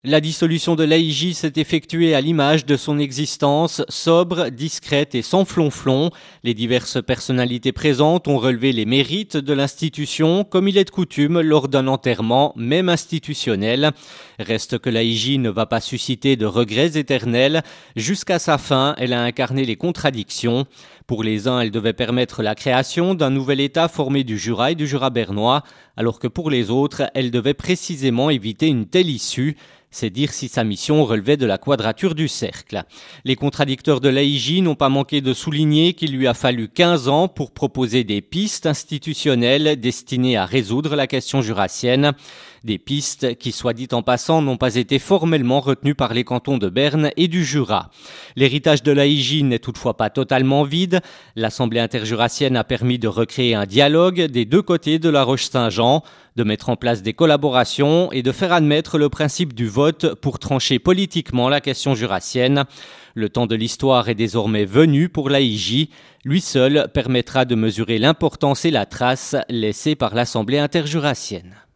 La dissolution de l'AIJ s'est effectuée à l'image de son existence, sobre, discrète et sans flonflon. Les diverses personnalités présentes ont relevé les mérites de l'institution, comme il est de coutume lors d'un enterrement, même institutionnel. Reste que l'AIJ ne va pas susciter de regrets éternels. Jusqu'à sa fin, elle a incarné les contradictions. Pour les uns, elle devait permettre la création d'un nouvel État formé du Jura et du Jura bernois, alors que pour les autres, elle devait précisément éviter une telle issue. C'est dire si sa mission relevait de la quadrature du cercle. Les contradicteurs de l'AIJ n'ont pas manqué de souligner qu'il lui a fallu 15 ans pour proposer des pistes institutionnelles destinées à résoudre la question jurassienne. Des pistes qui, soit dit en passant, n'ont pas été formellement retenues par les cantons de Berne et du Jura. L'héritage de l'AIJ n'est toutefois pas totalement vide. L'Assemblée interjurassienne a permis de recréer un dialogue des deux côtés de la Roche-Saint-Jean, de mettre en place des collaborations et de faire admettre le principe du vote pour trancher politiquement la question jurassienne. Le temps de l'histoire est désormais venu pour l'AIJ. Lui seul permettra de mesurer l'importance et la trace laissée par l'Assemblée interjurassienne.